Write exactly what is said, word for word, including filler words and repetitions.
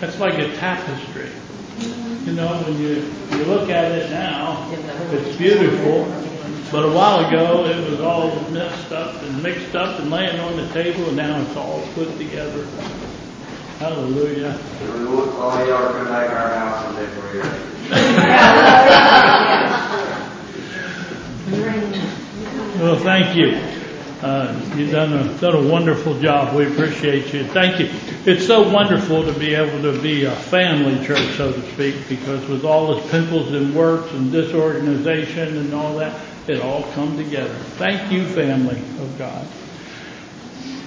That's like a tapestry. You know, when you, you look at it now, it's beautiful. But a while ago, it was all messed up and mixed up and laying on the table, and now it's all put together. Hallelujah. We want all y'all to come back to our house and decorate. Well, thank you. Uh, you've done a, done a wonderful job. We appreciate you. Thank you. It's so wonderful to be able to be a family church, so to speak, because with all this pimples and works and disorganization and all that, it all come together. Thank you, family of God.